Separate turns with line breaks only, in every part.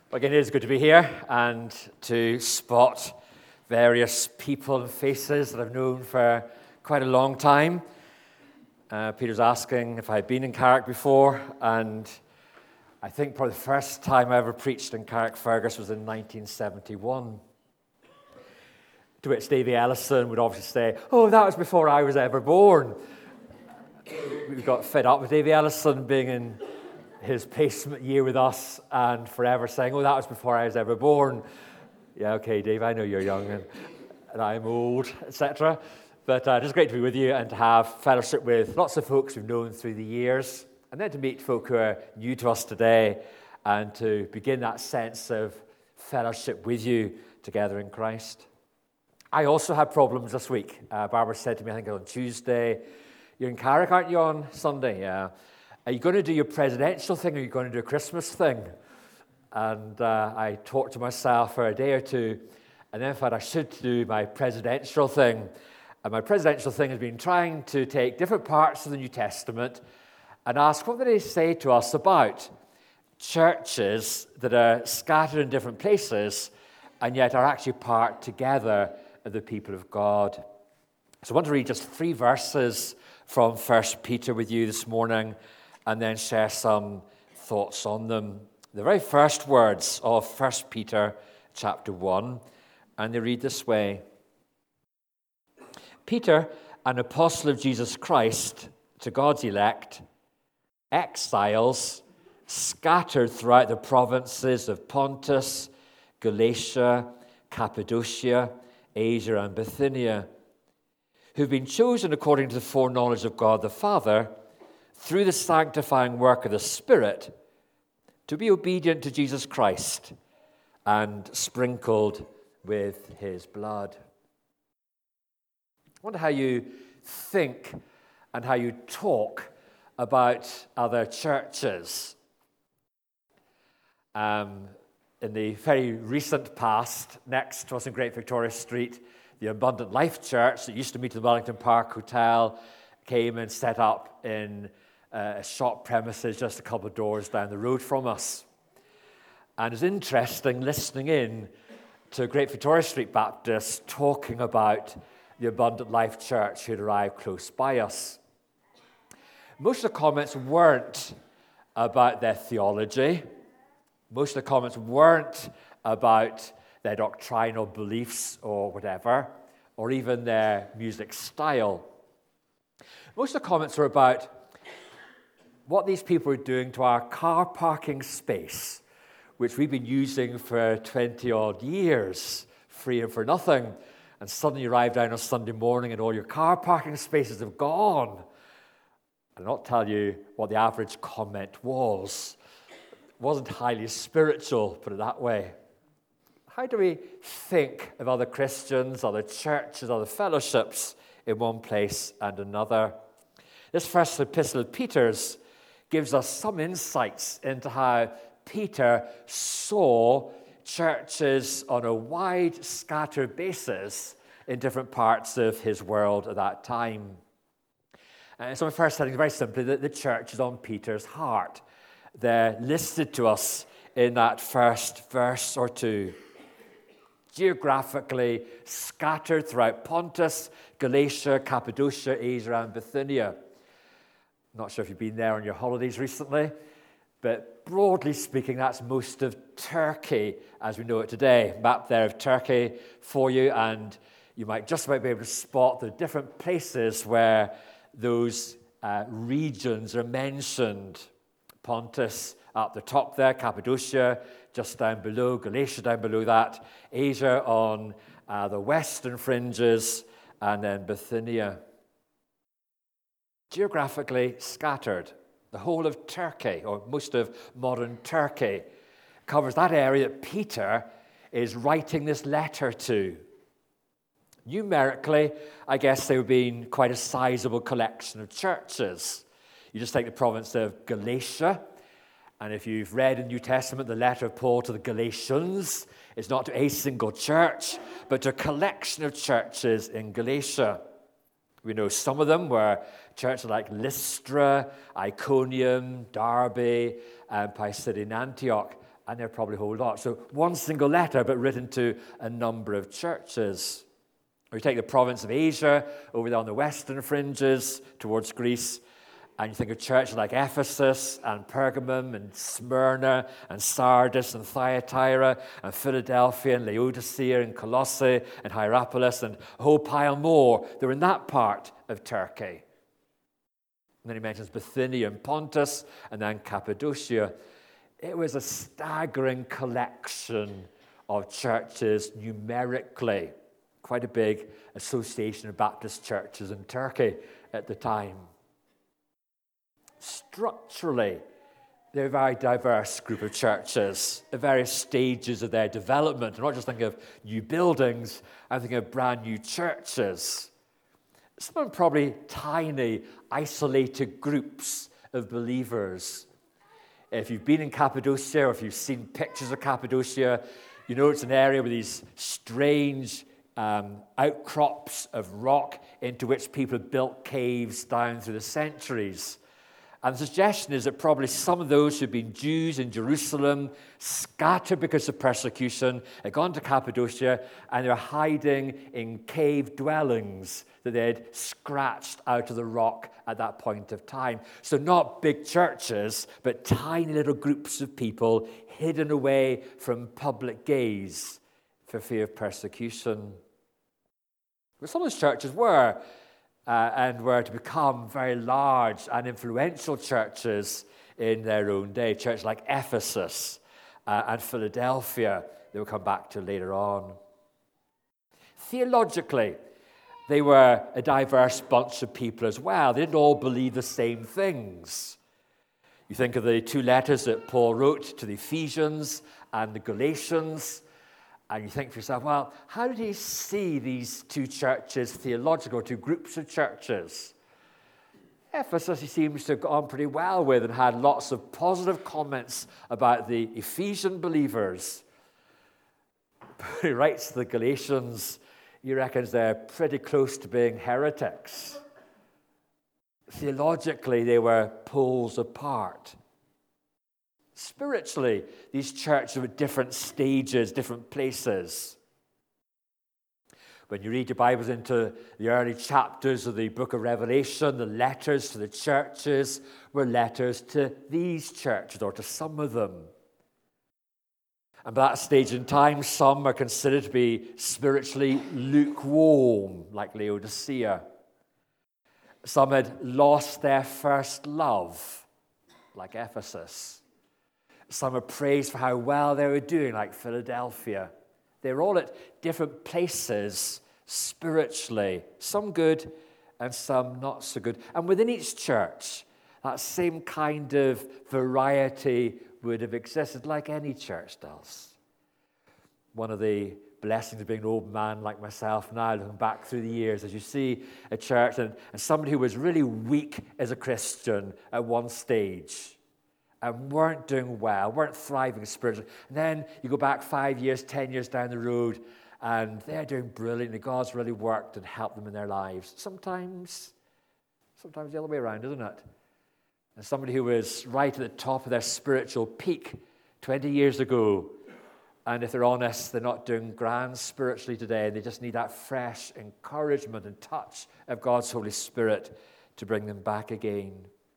Again, it is good to be here and to spot various people and faces that I've known for quite a long time. Peter's asking if I'd been in Carrick before, and I think probably the first time I ever preached in Carrickfergus was in 1971. To which Davy Ellison would obviously say, "Oh, that was before I was ever born." We got fed up with Davy Ellison being in his placement year with us and forever saying, "Oh, that was before I was ever born." Yeah, okay, Dave, I know you're young and I'm old, etc. But just great to be with you and to have fellowship with lots of folks we've known through the years, and then to meet folk who are new to us today and to begin that sense of fellowship with you together in Christ. I also had problems this week. Barbara said to me, I think on Tuesday, "You're in Carrick, aren't you, on Sunday?" Yeah. "Are you going to do your presidential thing, or are you going to do a Christmas thing?" And I talked to myself for a day or two, and then thought I should do my presidential thing. And my presidential thing has been trying to take different parts of the New Testament and ask, what do they say to us about churches that are scattered in different places and yet are actually part together of the people of God? So I want to read just 3 verses from 1 Peter with you this morning, and then share some thoughts on them. The very first words of 1 Peter chapter 1, and they read this way. "Peter, an apostle of Jesus Christ, to God's elect, exiles scattered throughout the provinces of Pontus, Galatia, Cappadocia, Asia, and Bithynia, who've been chosen according to the foreknowledge of God the Father, through the sanctifying work of the Spirit, to be obedient to Jesus Christ and sprinkled with his blood." I wonder how you think and how you talk about other churches. In the very recent past, next to us in Great Victoria Street, the Abundant Life Church that used to meet at the Wellington Park Hotel came and set up in a shop premises just a couple of doors down the road from us. And it's interesting listening in to Great Victoria Street Baptist talking about the Abundant Life Church who had arrived close by us. Most of the comments weren't about their theology. Most of the comments weren't about their doctrinal beliefs or whatever, or even their music style. Most of the comments were about what these people are doing to our car parking space, which we've been using for 20-odd years, free and for nothing, and suddenly you arrive down on Sunday morning and all your car parking spaces have gone. I'll not tell you what the average comment was. It wasn't highly spiritual, put it that way. How do we think of other Christians, other churches, other fellowships in one place and another? This first epistle of Peter's gives us some insights into how Peter saw churches on a wide, scattered basis in different parts of his world at that time. So my first heading is very simply that the church is on Peter's heart. They're listed to us in that first verse or two. Geographically scattered throughout Pontus, Galatia, Cappadocia, Asia, and Bithynia. Not sure if you've been there on your holidays recently, but broadly speaking, that's most of Turkey as we know it today. Map there of Turkey for you, and you might just about be able to spot the different places where those regions are mentioned. Pontus up the top there, Cappadocia just down below, Galatia down below that, Asia on the western fringes, and then Bithynia. Geographically scattered. The whole of Turkey, or most of modern Turkey, covers that area that Peter is writing this letter to. Numerically, I guess there would have been quite a sizable collection of churches. You just take the province of Galatia, and if you've read in the New Testament the letter of Paul to the Galatians, it's not to a single church, but to a collection of churches in Galatia. We know some of them were churches like Lystra, Iconium, Derbe, and Pisidian Antioch, and there are probably a whole lot. So one single letter, but written to a number of churches. Or you take the province of Asia, over there on the western fringes towards Greece, and you think of churches like Ephesus and Pergamum and Smyrna and Sardis and Thyatira and Philadelphia and Laodicea and Colossae and Hierapolis and a whole pile more. They're in that part of Turkey. And then he mentions Bithynia and Pontus and then Cappadocia. It was a staggering collection of churches numerically. Quite a big association of Baptist churches in Turkey at the time. Structurally, they're a very diverse group of churches at various stages of their development. I'm not just thinking of new buildings, I'm thinking of brand new churches. Some of them probably tiny, isolated groups of believers. If you've been in Cappadocia or if you've seen pictures of Cappadocia, you know it's an area with these strange outcrops of rock into which people have built caves down through the centuries. And the suggestion is that probably some of those who'd been Jews in Jerusalem, scattered because of persecution, had gone to Cappadocia, and they were hiding in cave dwellings that they had scratched out of the rock at that point of time. So not big churches, but tiny little groups of people hidden away from public gaze for fear of persecution. But some of those churches were to become very large and influential churches in their own day. Churches like Ephesus and Philadelphia, they will come back to later on. Theologically, they were a diverse bunch of people as well. They didn't all believe the same things. You think of the two letters that Paul wrote to the Ephesians and the Galatians, and you think for yourself, well, how did he see these two churches theologically, or two groups of churches? Ephesus he seems to have got on pretty well with and had lots of positive comments about the Ephesian believers. But he writes to the Galatians, he reckons they're pretty close to being heretics. Theologically, they were poles apart. Spiritually, these churches were at different stages, different places. When you read your Bibles into the early chapters of the book of Revelation, the letters to the churches were letters to these churches, or to some of them. And by that stage in time, some are considered to be spiritually lukewarm, like Laodicea. Some had lost their first love, like Ephesus. Some are praised for how well they were doing, like Philadelphia. They were all at different places spiritually, some good and some not so good. And within each church, that same kind of variety would have existed like any church does. One of the blessings of being an old man like myself now, looking back through the years, as you see a church and somebody who was really weak as a Christian at one stage, and weren't doing well, weren't thriving spiritually. And then you go back 5 years, 10 years down the road, and they're doing brilliantly. God's really worked and helped them in their lives. Sometimes the other way around, isn't it? And somebody who was right at the top of their spiritual peak 20 years ago, and if they're honest, they're not doing grand spiritually today. They just need that fresh encouragement and touch of God's Holy Spirit to bring them back again.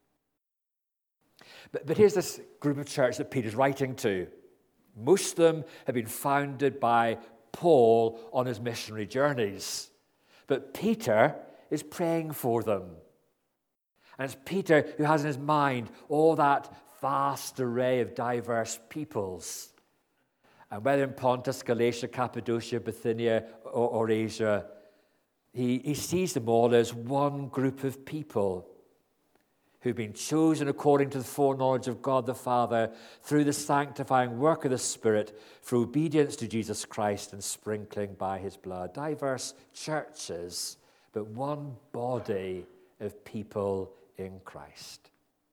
But here's this group of church that Peter's writing to. Most of them have been founded by Paul on his missionary journeys. But Peter is praying for them. And it's Peter who has in his mind all that vast array of diverse peoples. And whether in Pontus, Galatia, Cappadocia, Bithynia, or Asia, he sees them all as one group of people who've been chosen according to the foreknowledge of God the Father through the sanctifying work of the Spirit for obedience to Jesus Christ and sprinkling by his blood. Diverse churches, but one body of people in Christ.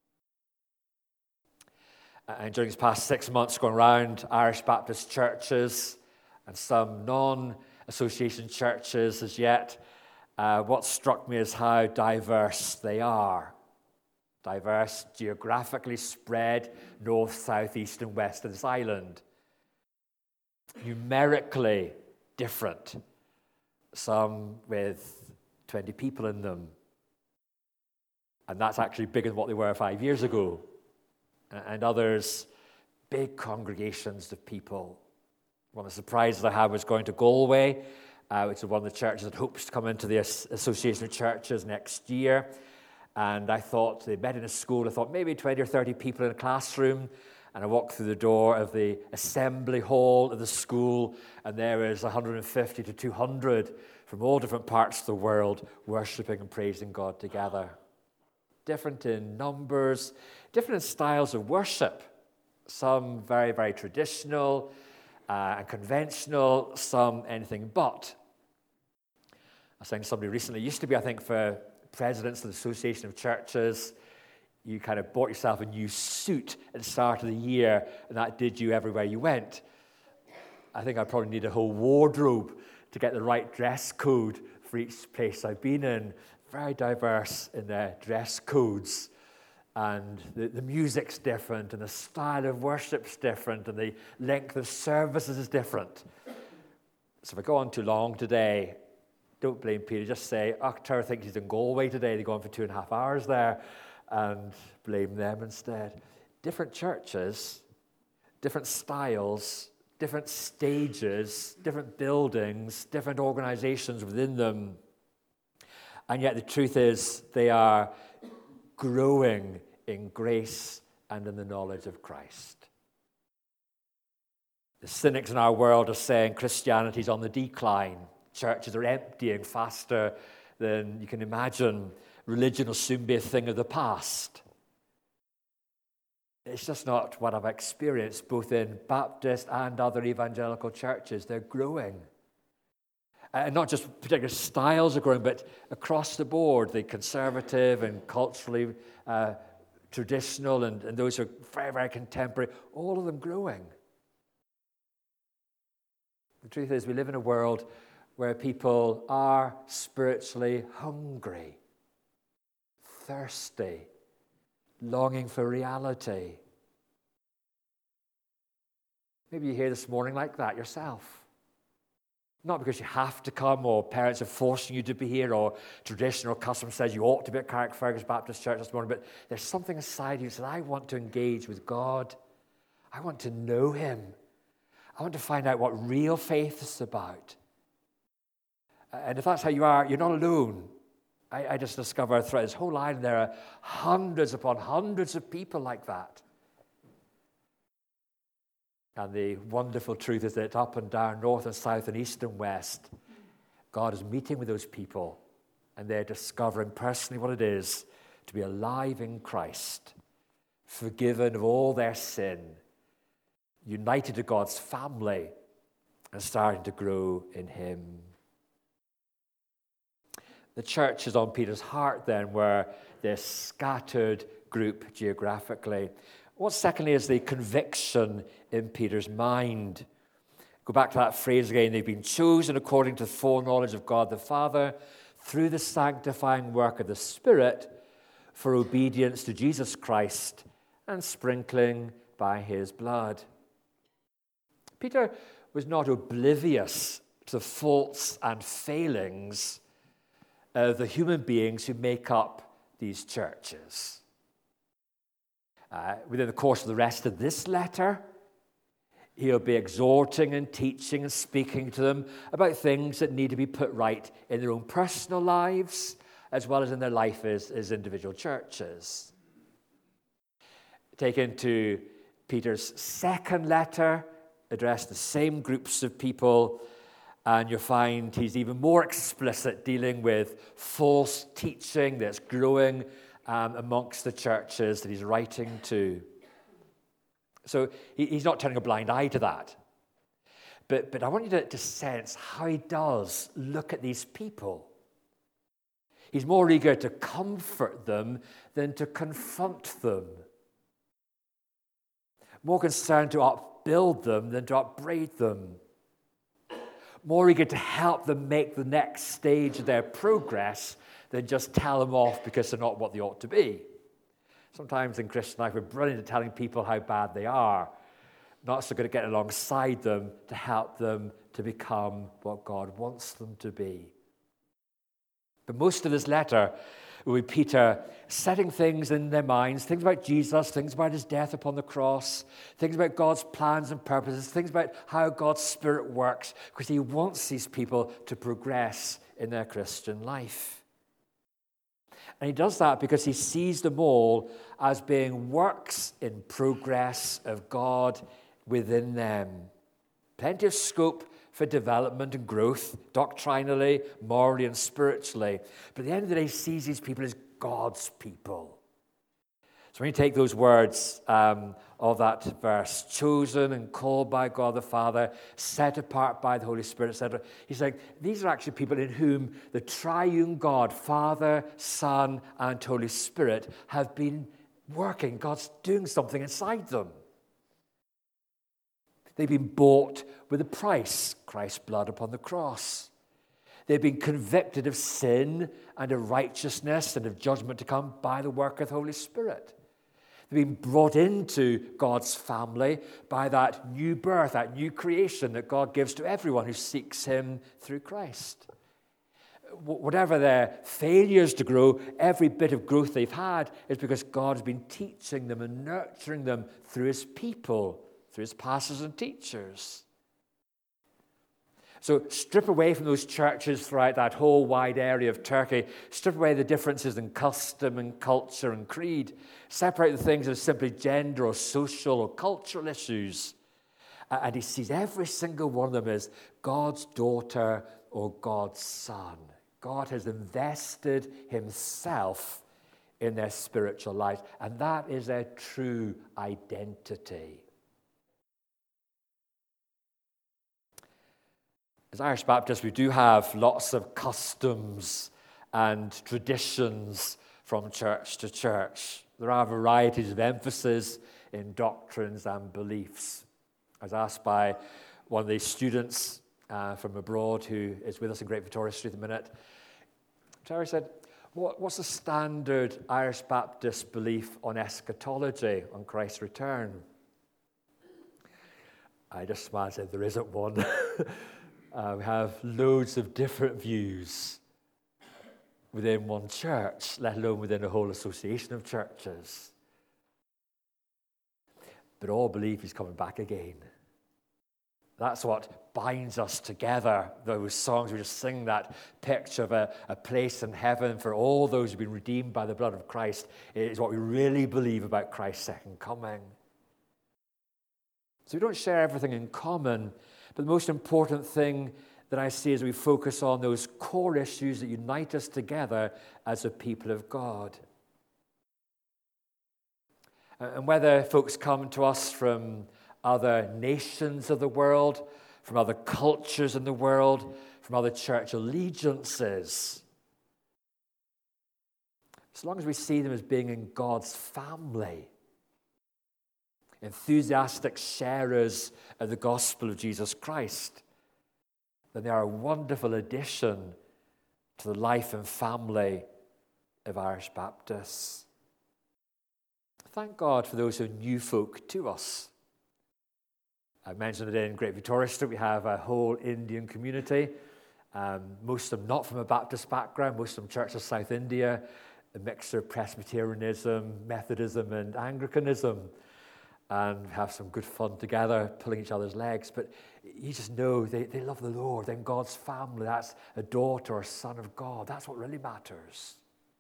And during these past 6 months, going around Irish Baptist churches and some non-association churches as yet, what struck me is how diverse they are. diverse, geographically spread north, south, east, and west of this island. Numerically different, some with 20 people in them. And that's actually bigger than what they were 5 years ago. And others, big congregations of people. One of the surprises I had was going to Galway, which is one of the churches that hopes to come into the Association of Churches next year. And I thought, they met in a school, I thought maybe 20 or 30 people in a classroom. And I walked through the door of the assembly hall of the school, and there is 150 to 200 from all different parts of the world worshiping and praising God together. Different in numbers, different in styles of worship. Some very, very traditional and conventional, some anything but. I was saying to somebody recently, it used to be, I think, for presidents of the Association of Churches, you kind of bought yourself a new suit at the start of the year, and that did you everywhere you went. I think I probably need a whole wardrobe to get the right dress code for each place I've been in. Very diverse in their dress codes. And the music's different, and the style of worship's different, and the length of services is different. So if I go on too long today, don't blame Peter. Just say, Tara thinks he's in Galway today. They go on for 2.5 hours there, and blame them instead. Different churches, different styles, different stages, different buildings, different organizations within them. And yet the truth is they are growing in grace and in the knowledge of Christ. The cynics in our world are saying Christianity's on the decline. Churches are emptying faster than you can imagine. Religion will soon be a thing of the past. It's just not what I've experienced both in Baptist and other evangelical churches. They're growing. And not just particular styles are growing, but across the board, the conservative and culturally traditional and those who are very, very contemporary, all of them growing. The truth is we live in a world where people are spiritually hungry, thirsty, longing for reality. Maybe you're here this morning like that yourself. Not because you have to come, or parents are forcing you to be here, or tradition or custom says you ought to be at Carrickfergus Baptist Church this morning, but there's something inside you that says, I want to engage with God. I want to know Him. I want to find out what real faith is about. And if that's how you are, you're not alone. I just discovered throughout this whole line there are hundreds upon hundreds of people like that. And the wonderful truth is that up and down, north and south and east and west, God is meeting with those people, and they're discovering personally what it is to be alive in Christ, forgiven of all their sin, united to God's family, and starting to grow in Him. The church is on Peter's heart then, where this scattered group geographically. What secondly is the conviction in Peter's mind? Go back to that phrase again. They've been chosen according to the foreknowledge of God the Father through the sanctifying work of the Spirit for obedience to Jesus Christ and sprinkling by His blood. Peter was not oblivious to the faults and failings of the human beings who make up these churches. Within the course of the rest of this letter, he'll be exhorting and teaching and speaking to them about things that need to be put right in their own personal lives, as well as in their life as individual churches. Take into Peter's second letter, addressed the same groups of people, and you'll find he's even more explicit, dealing with false teaching that's growing amongst the churches that he's writing to. So he's not turning a blind eye to that. But I want you to sense how he does look at these people. He's more eager to comfort them than to confront them. More concerned to upbuild them than to upbraid them. More eager to help them make the next stage of their progress than just tell them off because they're not what they ought to be. Sometimes in Christian life, we're brilliant at telling people how bad they are, not so good at getting alongside them to help them to become what God wants them to be. But most of this letter will be Peter setting things in their minds, things about Jesus, things about his death upon the cross, things about God's plans and purposes, things about how God's Spirit works, because he wants these people to progress in their Christian life. And he does that because he sees them all as being works in progress of God within them. Plenty of scope for development and growth, doctrinally, morally, and spiritually. But at the end of the day, he sees these people as God's people. So when you take those words of that verse, chosen and called by God the Father, set apart by the Holy Spirit, etc., he's saying these are actually people in whom the triune God, Father, Son, and Holy Spirit have been working. God's doing something inside them. They've been bought with a price, Christ's blood upon the cross. They've been convicted of sin and of righteousness and of judgment to come by the work of the Holy Spirit. They've been brought into God's family by that new birth, that new creation that God gives to everyone who seeks him through Christ. Whatever their failures to grow, every bit of growth they've had is because God has been teaching them and nurturing them through his people, through his pastors and teachers. So strip away from those churches throughout that whole wide area of Turkey. Strip away the differences in custom and culture and creed. Separate the things that are simply gender or social or cultural issues. And he sees every single one of them as God's daughter or God's son. God has invested himself in their spiritual life. And that is their true identity. As Irish Baptists, we do have lots of customs and traditions from church to church. There are varieties of emphasis in doctrines and beliefs. I was asked by one of the students from abroad who is with us in Great Victoria Street at the minute. Terry said, what's the standard Irish Baptist belief on eschatology, on Christ's return? I just smiled and said, there isn't one. We have loads of different views within one church, let alone within a whole association of churches. But all believe he's coming back again. That's what binds us together. Those songs we just sing, that picture of a place in heaven for all those who've been redeemed by the blood of Christ, is what we really believe about Christ's second coming. So we don't share everything in common, but the most important thing that I see is we focus on those core issues that unite us together as a people of God. And whether folks come to us from other nations of the world, from other cultures in the world, from other church allegiances, as long as we see them as being in God's family, enthusiastic sharers of the gospel of Jesus Christ, then they are a wonderful addition to the life and family of Irish Baptists. Thank God for those who are new folk to us. I mentioned it in Great Victoria Street. We have a whole Indian community. Most of them not from a Baptist background, most of them Church of South India, a mixture of Presbyterianism, Methodism, and Anglicanism. And have some good fun together, pulling each other's legs. But you just know they love the Lord. They're in God's family. That's a daughter or son of God. That's what really matters.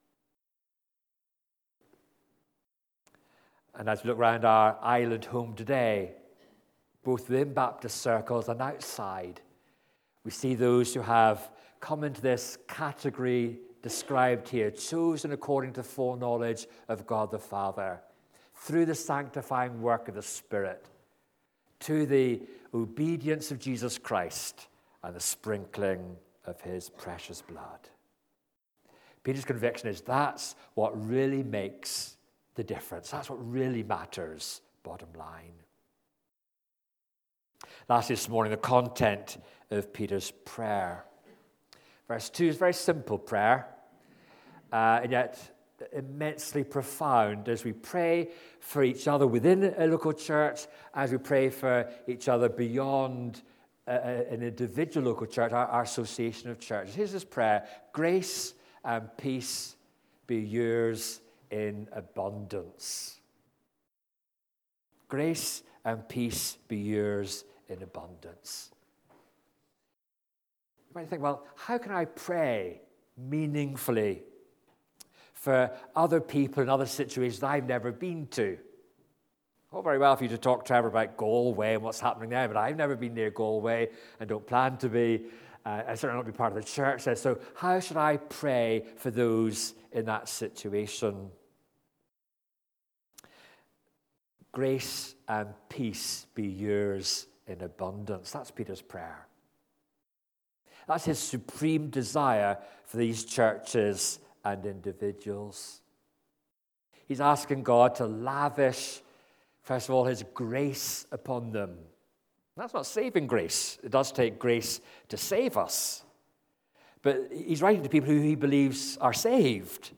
And as we look around our island home today, both within Baptist circles and outside, we see those who have come into this category described here, chosen according to the foreknowledge of God the Father, through the sanctifying work of the Spirit, to the obedience of Jesus Christ and the sprinkling of his precious blood. Peter's conviction is that's what really makes the difference. That's what really matters, bottom line. Lastly this morning, the content of Peter's prayer. Verse 2 is a very simple prayer, and yet immensely profound as we pray for each other within a local church, as we pray for each other beyond an individual local church, our association of churches. Here's this prayer: grace and peace be yours in abundance. Grace and peace be yours in abundance. You might think, well, how can I pray meaningfully for other people in other situations that I've never been to? All very well for you to talk, Trevor, about Galway and what's happening there, but I've never been near Galway and don't plan to be. I certainly not be part of the church there. So how should I pray for those in that situation? Grace and peace be yours in abundance. That's Peter's prayer. That's his supreme desire for these churches and individuals. He's asking God to lavish, first of all, his grace upon them. That's not saving grace. It does take grace to save us. But he's writing to people who he believes are saved.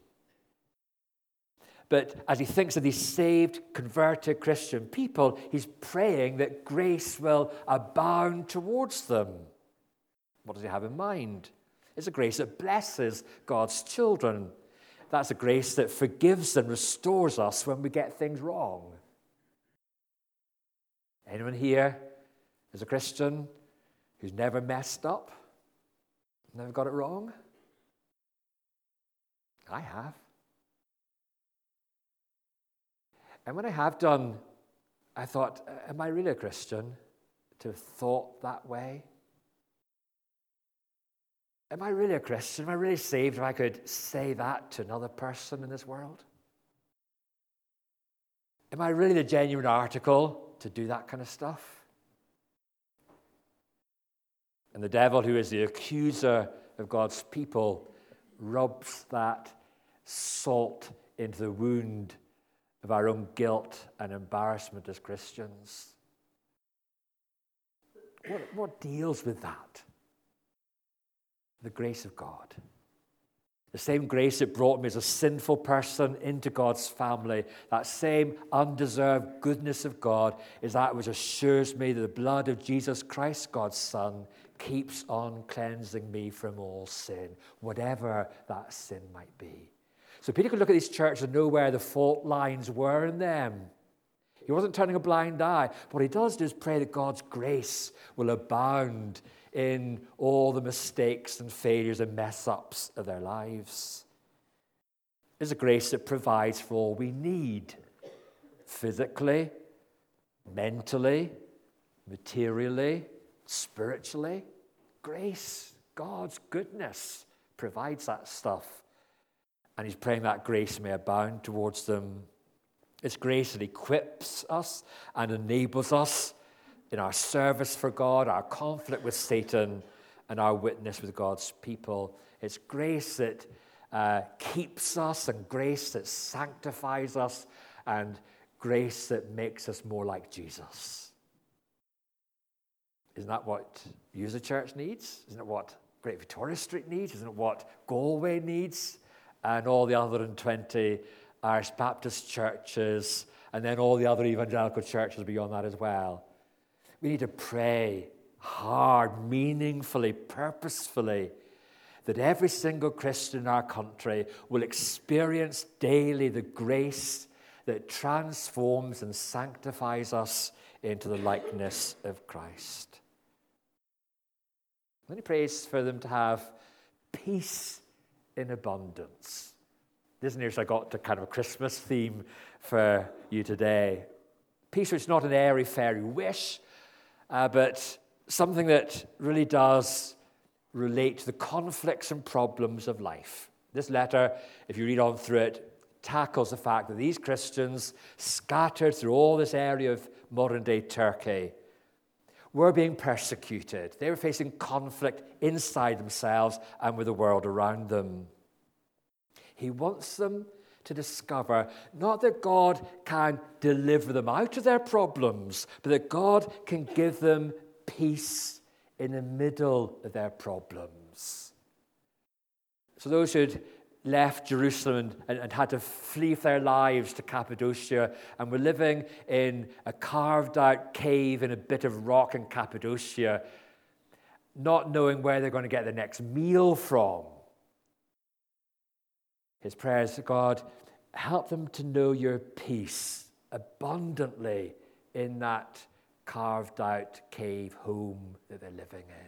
But as he thinks of these saved, converted Christian people, he's praying that grace will abound towards them. What does he have in mind? It's a grace that blesses God's children. That's a grace that forgives and restores us when we get things wrong. Anyone here is a Christian who's never messed up? Never got it wrong? I have. And when I have done, I thought, am I really a Christian to have thought that way? Am I really a Christian? Am I really saved if I could say that to another person in this world? Am I really the genuine article to do that kind of stuff? And the devil, who is the accuser of God's people, rubs that salt into the wound of our own guilt and embarrassment as Christians. What deals with that? The grace of God. The same grace that brought me as a sinful person into God's family, that same undeserved goodness of God is that which assures me that the blood of Jesus Christ, God's Son, keeps on cleansing me from all sin, whatever that sin might be. So Peter could look at these churches and know where the fault lines were in them. He wasn't turning a blind eye. What he does do is pray that God's grace will abound in all the mistakes and failures and mess-ups of their lives. It's a grace that provides for all we need, physically, mentally, materially, spiritually. Grace, God's goodness, provides that stuff. And he's praying that grace may abound towards them. It's grace that equips us and enables us in our service for God, our conflict with Satan, and our witness with God's people. It's grace that keeps us, and grace that sanctifies us, and grace that makes us more like Jesus. Isn't that what you as a church needs? Isn't it what Great Victoria Street needs? Isn't it what Galway needs? And all the other 120 Irish Baptist churches, and then all the other evangelical churches beyond that as well. We need to pray hard, meaningfully, purposefully, that every single Christian in our country will experience daily the grace that transforms and sanctifies us into the likeness of Christ. Then he prays for them to have peace in abundance. This news I got to kind of a Christmas theme for you today. Peace which is not an airy-fairy wish, but something that really does relate to the conflicts and problems of life. This letter, if you read on through it, tackles the fact that these Christians, scattered through all this area of modern-day Turkey, were being persecuted. They were facing conflict inside themselves and with the world around them. He wants them to discover not that God can deliver them out of their problems, but that God can give them peace in the middle of their problems. So those who'd left Jerusalem and had to flee for their lives to Cappadocia and were living in a carved-out cave in a bit of rock in Cappadocia, not knowing where they're going to get the next meal from. His prayer is, God, help them to know your peace abundantly in that carved-out cave home that they're living in.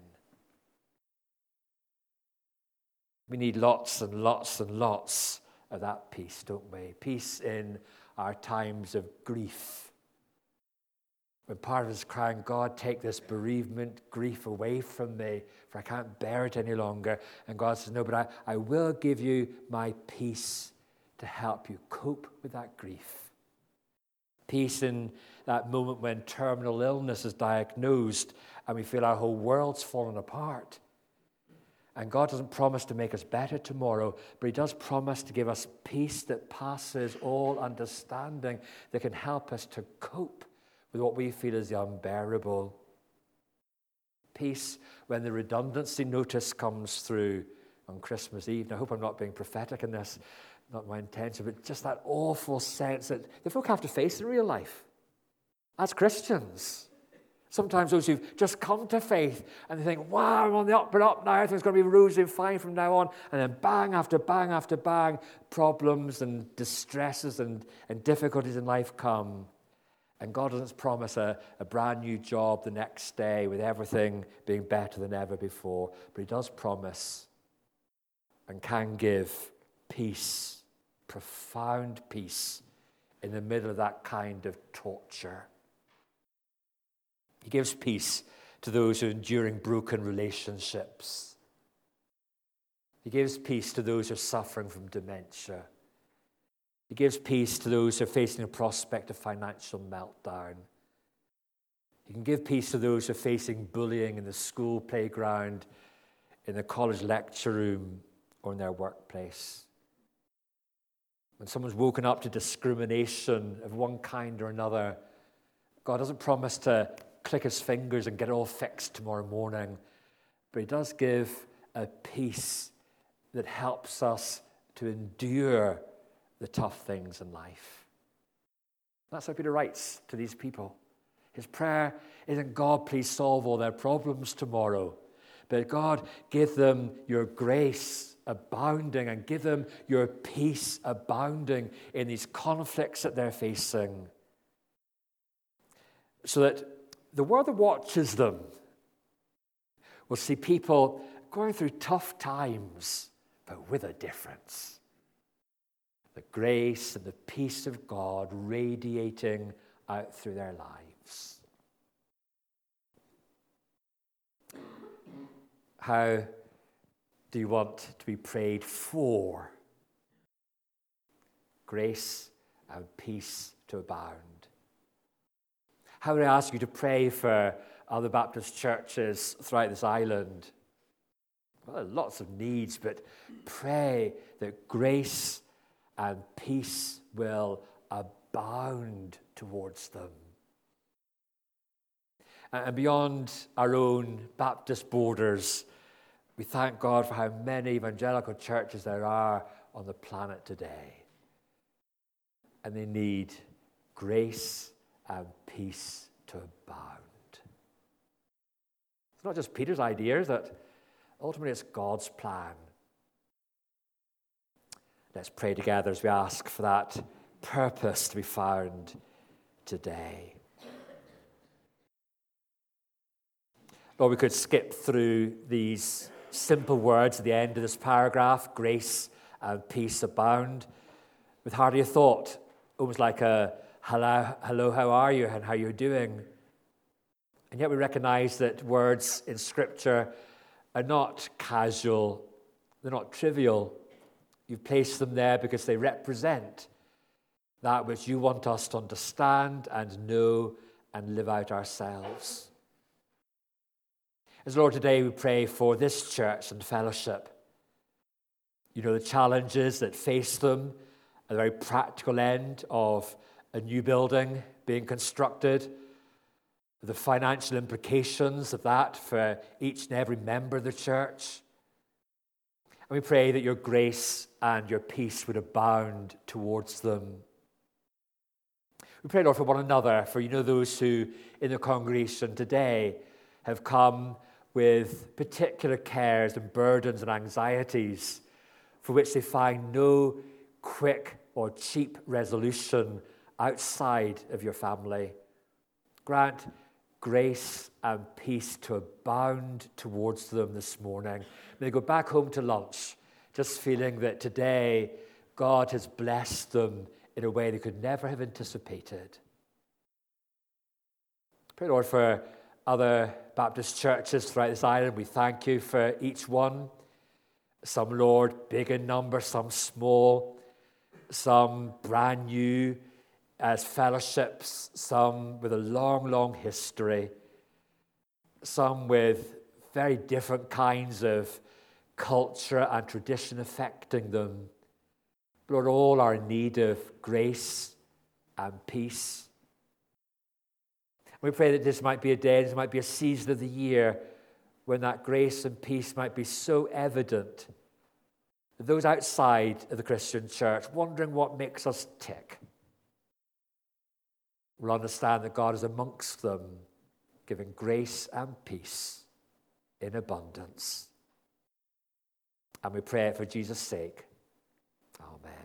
We need lots and lots and lots of that peace, don't we? Peace in our times of grief. When part of us is crying, God, take this bereavement, grief away from me, for I can't bear it any longer. And God says, no, but I will give you my peace to help you cope with that grief. Peace in that moment when terminal illness is diagnosed and we feel our whole world's fallen apart. And God doesn't promise to make us better tomorrow, but he does promise to give us peace that passes all understanding, that can help us to cope with what we feel is the unbearable. Peace when the redundancy notice comes through on Christmas Eve. And I hope I'm not being prophetic in this, not my intention, but just that awful sense that the folk have to face in real life as Christians. Sometimes those who've just come to faith and they think, wow, I'm on the up and up now, everything's going to be rosy and fine from now on. And then bang after bang after bang, problems and distresses and difficulties in life come. And God doesn't promise a brand new job the next day with everything being better than ever before. But he does promise and can give peace, profound peace in the middle of that kind of torture. He gives peace to those who are enduring broken relationships. He gives peace to those who are suffering from dementia. He gives peace to those who are facing the prospect of financial meltdown. He can give peace to those who are facing bullying in the school playground, in the college lecture room, or in their workplace. When someone's woken up to discrimination of one kind or another, God doesn't promise to click his fingers and get it all fixed tomorrow morning, but he does give a peace that helps us to endure the tough things in life. That's how Peter writes to these people. His prayer isn't, God, please solve all their problems tomorrow, but God, give them your grace abounding and give them your peace abounding in these conflicts that they're facing, so that the world that watches them will see people going through tough times, but with a difference. The grace and the peace of God radiating out through their lives. How do you want to be prayed for? Grace and peace to abound. How would I ask you to pray for other Baptist churches throughout this island? Well, lots of needs, but pray that grace and peace will abound towards them. And beyond our own Baptist borders, we thank God for how many evangelical churches there are on the planet today. And they need grace and peace to abound. It's not just Peter's idea, that ultimately it's God's plan. Let's pray together as we ask for that purpose to be found today. Lord, we could skip through these simple words at the end of this paragraph, grace and peace abound, with hardly a thought, almost like a hello, how are you, and how you're doing. And yet we recognize that words in Scripture are not casual, they're not trivial. You've placed them there because they represent that which you want us to understand and know and live out ourselves. As Lord, today we pray for this church and fellowship. You know the challenges that face them at the very practical end of a new building being constructed, the financial implications of that for each and every member of the church. And we pray that your grace and your peace would abound towards them. We pray, Lord, for one another, for you know those who in the congregation today have come with particular cares and burdens and anxieties for which they find no quick or cheap resolution outside of your family. Grant grace and peace to abound towards them this morning. May they go back home to lunch just feeling that today God has blessed them in a way they could never have anticipated. Pray, Lord, for other Baptist churches throughout this island. We thank you for each one. Some, Lord, big in number, some small, some brand new as fellowships, some with a long, long history, some with very different kinds of culture and tradition affecting them. Lord, all are in need of grace and peace. We pray that this might be a day, this might be a season of the year when that grace and peace might be so evident that those outside of the Christian church, wondering what makes us tick, will understand that God is amongst them, giving grace and peace in abundance. And we pray it for Jesus' sake. Amen.